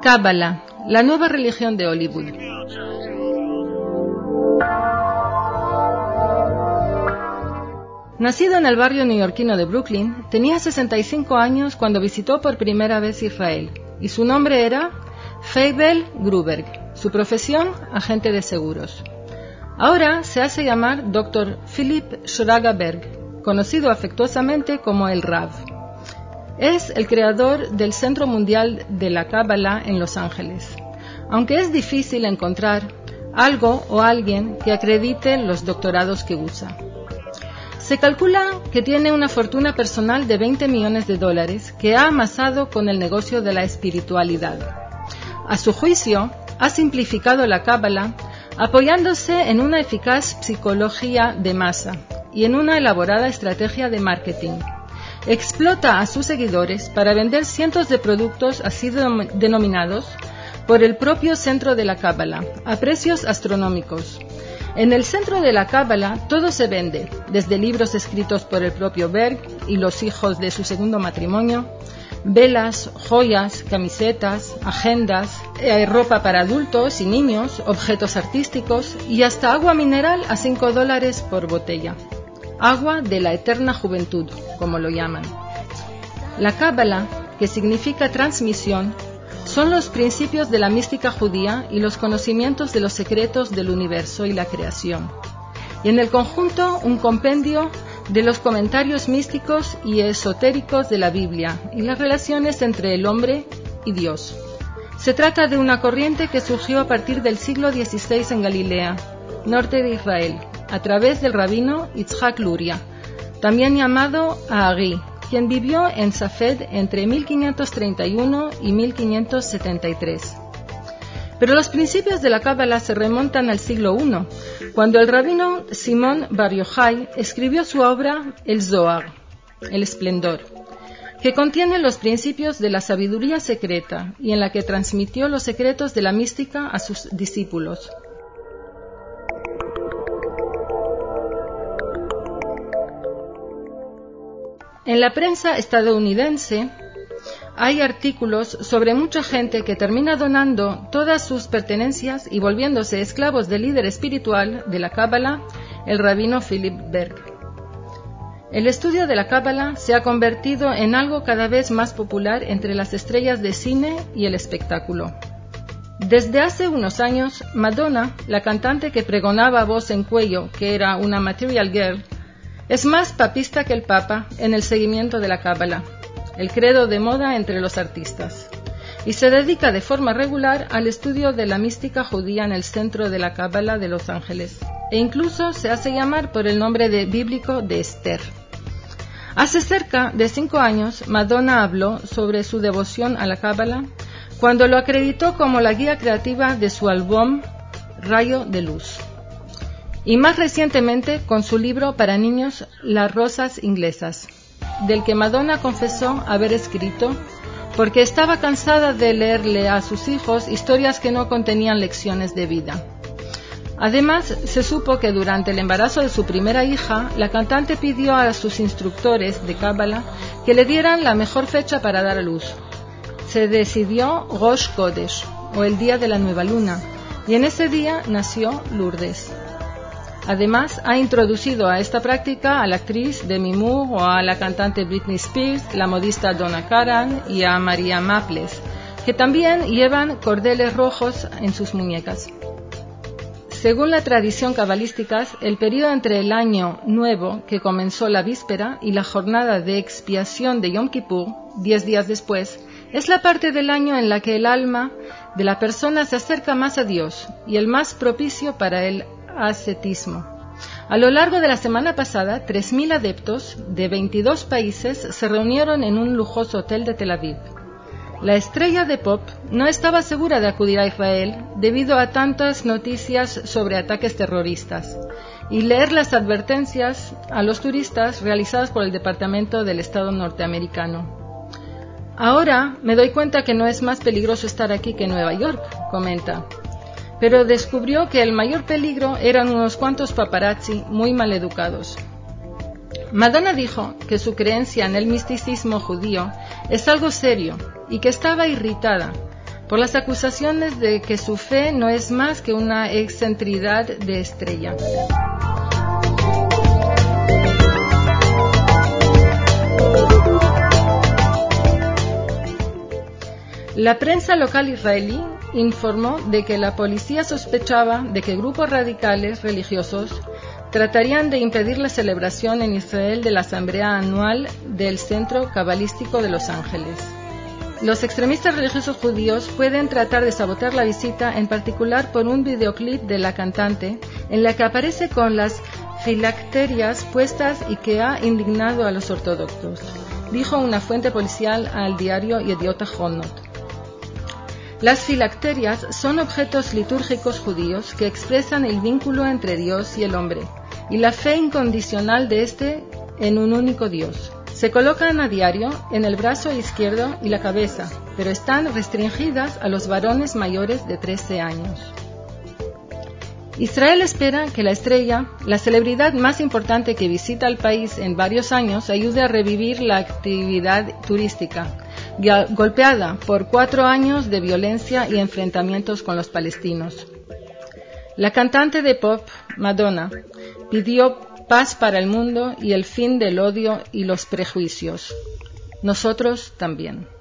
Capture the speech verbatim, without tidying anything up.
Cábala, la nueva religión de Hollywood. Nacido en el barrio neoyorquino de Brooklyn, tenía sesenta y cinco años cuando visitó por primera vez Israel, y su nombre era Feivel Gruberg, su profesión, agente de seguros. Ahora se hace llamar doctor Philip Shraga Berg, conocido afectuosamente como el Rav. Es el creador del Centro Mundial de la Cábala en Los Ángeles, aunque es difícil encontrar algo o alguien que acredite los doctorados que usa. Se calcula que tiene una fortuna personal de veinte millones de dólares que ha amasado con el negocio de la espiritualidad. A su juicio, ha simplificado la Cábala apoyándose en una eficaz psicología de masa y en una elaborada estrategia de marketing. Explota a sus seguidores para vender cientos de productos así denominados por el propio centro de la Cábala a precios astronómicos. En el centro de la Cábala todo se vende, desde libros escritos por el propio Berg y los hijos de su segundo matrimonio, velas, joyas, camisetas, agendas, eh, ropa para adultos y niños, objetos artísticos y hasta agua mineral a cinco dólares por botella. Agua de la eterna juventud, como lo llaman. La Cábala, que significa transmisión, son los principios de la mística judía y los conocimientos de los secretos del universo y la creación. Y en el conjunto, un compendio de los comentarios místicos y esotéricos de la Biblia y las relaciones entre el hombre y Dios. Se trata de una corriente que surgió a partir del siglo dieciséis en Galilea, norte de Israel, a través del rabino Yitzhak Luria, también llamado Ahari, quien vivió en Safed entre mil quinientos treinta y uno y mil quinientos setenta y tres. Pero los principios de la Cábala se remontan al siglo primero, cuando el rabino Simón Bar Yochai escribió su obra El Zohar, el Esplendor, que contiene los principios de la sabiduría secreta y en la que transmitió los secretos de la mística a sus discípulos. En la prensa estadounidense hay artículos sobre mucha gente que termina donando todas sus pertenencias y volviéndose esclavos del líder espiritual de la Cábala, el rabino Philip Berg. El estudio de la Cábala se ha convertido en algo cada vez más popular entre las estrellas de cine y el espectáculo. Desde hace unos años, Madonna, la cantante que pregonaba a voz en cuello que era una material girl, es más papista que el Papa en el seguimiento de la Cábala, el credo de moda entre los artistas, y se dedica de forma regular al estudio de la mística judía en el centro de la Cábala de Los Ángeles, e incluso se hace llamar por el nombre de bíblico de Esther. Hace cerca de cinco años, Madonna habló sobre su devoción a la Cábala cuando lo acreditó como la guía creativa de su álbum Rayo de Luz. Y más recientemente con su libro para niños Las Rosas Inglesas, del que Madonna confesó haber escrito porque estaba cansada de leerle a sus hijos historias que no contenían lecciones de vida. Además, se supo que durante el embarazo de su primera hija, la cantante pidió a sus instructores de Cábala que le dieran la mejor fecha para dar a luz. Se decidió Rosh Chodesh, o el día de la nueva luna, y en ese día nació Lourdes. Además, ha introducido a esta práctica a la actriz Demi Moore o a la cantante Britney Spears, la modista Donna Karan y a María Maples, que también llevan cordeles rojos en sus muñecas. Según la tradición cabalística, el periodo entre el año nuevo, que comenzó la víspera, y la jornada de expiación de Yom Kippur, diez días después, es la parte del año en la que el alma de la persona se acerca más a Dios y el más propicio para el ascetismo. A lo largo de la semana pasada, tres mil adeptos de veintidós países se reunieron en un lujoso hotel de Tel Aviv. La estrella de pop no estaba segura de acudir a Israel debido a tantas noticias sobre ataques terroristas y leer las advertencias a los turistas realizadas por el Departamento del Estado norteamericano. Ahora me doy cuenta que no es más peligroso estar aquí que en Nueva York, comenta. Pero descubrió que el mayor peligro eran unos cuantos paparazzi muy maleducados. Madonna dijo que su creencia en el misticismo judío es algo serio y que estaba irritada por las acusaciones de que su fe no es más que una excentricidad de estrella. La prensa local israelí informó de que la policía sospechaba de que grupos radicales religiosos tratarían de impedir la celebración en Israel de la asamblea anual del Centro Cabalístico de Los Ángeles. Los extremistas religiosos judíos pueden tratar de sabotear la visita, en particular por un videoclip de la cantante en la que aparece con las filacterias puestas y que ha indignado a los ortodoxos, dijo una fuente policial al diario Yediot Ahronot. Las filacterias son objetos litúrgicos judíos que expresan el vínculo entre Dios y el hombre y la fe incondicional de éste en un único Dios. Se colocan a diario en el brazo izquierdo y la cabeza, pero están restringidas a los varones mayores de trece años. Israel espera que la estrella, la celebridad más importante que visita el país en varios años, ayude a revivir la actividad turística, golpeada por cuatro años de violencia y enfrentamientos con los palestinos. La cantante de pop, Madonna, pidió paz para el mundo y el fin del odio y los prejuicios. Nosotros también.